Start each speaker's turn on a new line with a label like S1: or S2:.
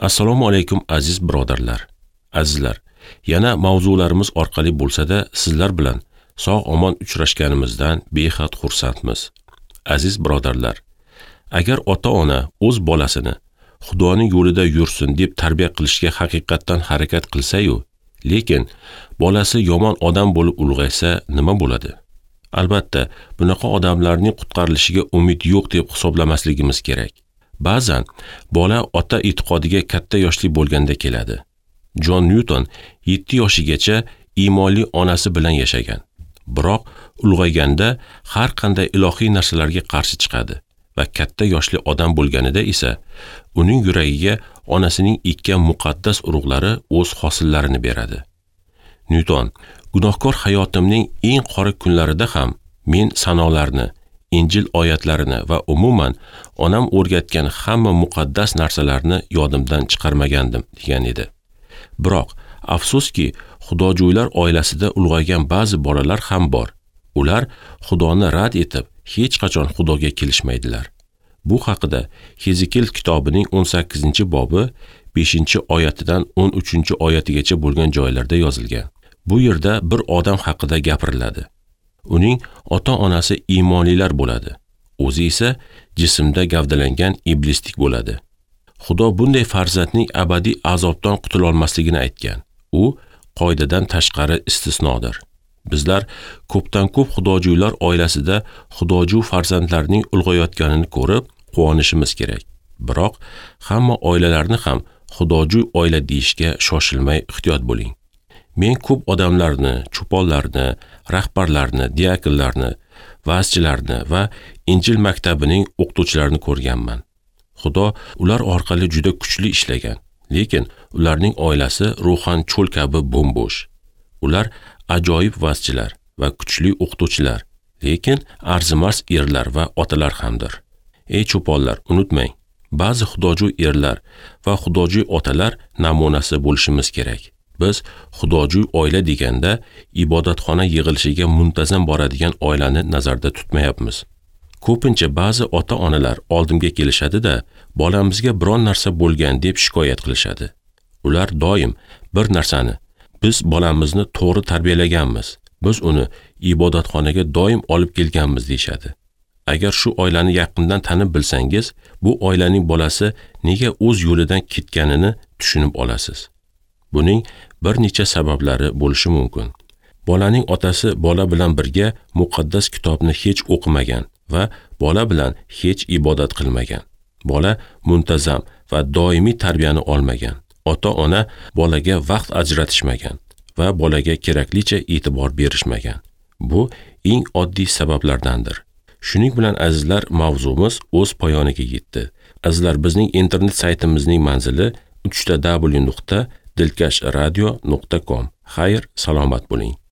S1: Assalomu alaykum aziz birodarlar. Azizlar, yana mavzularimiz orqali bo'lsa-da sizlar bilan sog'-omon uchrashganimizdan behad xursandmiz. Aziz birodarlar, agar ota-ona o'z bolasini Xudoning yo'lida yursin deb tarbiya qilishga haqiqatdan harakat qilsa-yu, lekin bolasi yomon odam bo'lib ulg'aysa nima bo'ladi? Albatta, bunaqa odamlarning qutqarilishiga umid yo'q deb hisoblamasligimiz kerak. Ba'zan bola ota e'tiqodiga katta yoshli bo'lganda keladi. Jon Nyuton 7 yoshigacha iymonli onasi bilan yashagan. Biroq ulg'ayganda har qanday ilohiy narsalarga qarshi chiqadi va katta yoshli odam bo'lganida esa uning yuragiga onasining ekkan muqaddas urug'lari o'z hosillarini beradi. Nyuton, gunohkor hayotimning eng qora kunlarida ham men sanolarni, Injil oyatlarini va umuman onam o'rgatgan hamma muqaddas narsalarni yodimdan chiqarmagandim degan edi. Biroq afsuski, xudojo'ylar oilasida ulg'aygan ba'zi bolalar ham bor. Ular Xudoni rad etib, hech qachon Xudoga kelishmaydilar. Bu haqida Hezekiel kitobining 18-bobi 5-oyatidan 13-oyatigacha bo'lgan joylarda yozilgan. Bu yerda bir odam haqida gapiriladi. Uning ota-onasi iymonlilar bo'ladi. O'zi esa jismda gavdalangan iblislik bo'ladi. Xudo bunday farzandning abadiy azobdan qutula olmasligini aytgan. U qoidadan tashqari istisnodir. Bizlar ko'pdan ko'p xudojo'ylar oilasida xudojo'y farzandlarning ulg'ayotganini ko'rib quvonishimiz kerak. Biroq hamma oilalarni ham xudojo'y oila deyishga shoshilmay ehtiyot bo'ling. Men ko'p odamlarni, cho'ponlarni, rahbarlarni, diakonlarni, va'zchilarni va Injil maktabining o'qituvchilarini ko'rganman. Xudo ular orqali juda kuchli ishlagan, lekin ularning oilasi ruhan cho'l kabi bo'm-bo'sh. Ular ajoyib va'zchilar va kuchli o'qituvchilar, lekin arzimas erlar va otalar hamdir. Ey cho'ponlar, unutmang, ba'zi xudojo'y erlar va xudojo'y otalar namunasi bo'lishimiz kerak. Biz xudojo'y oila deganda ibodatxona yig'ilishiga muntazam boradigan oilani nazarda tutmayapmiz. Ko'pincha ba'zi ota-onalar oldimga kelishadi-da, bolamizga biron narsa bo'lgan deb shikoyat qilishadi. Ular doim bir narsani, biz bolamizni to'g'ri tarbiyalaganmiz, biz uni ibodatxonaga doim olib kelganmiz deyshadi. Agar shu oilani yaqindan tanib bilsangiz, bu oilaning bolasi nega o'z yo'lidan ketganini tushunib olasiz. Buning bir necha sabablari bo'lishi mumkin. Bolaning otasi bola bilan birga muqaddas kitobni hech o'qimagan va bola bilan hech ibodat qilmagan. Bola muntazam va doimiy tarbiyani olmagan. Ota-ona bolaga vaqt ajratishmagan va bolaga keraklicha e'tibor berishmagan. Bu eng oddiy sabablardandir. Shuning bilan azizlar, mavzumiz o'z poyoniga yetdi. Azizlar, bizning internet saytimizning manzili www.dilkashradio.com. Xayr, salomat bo'ling.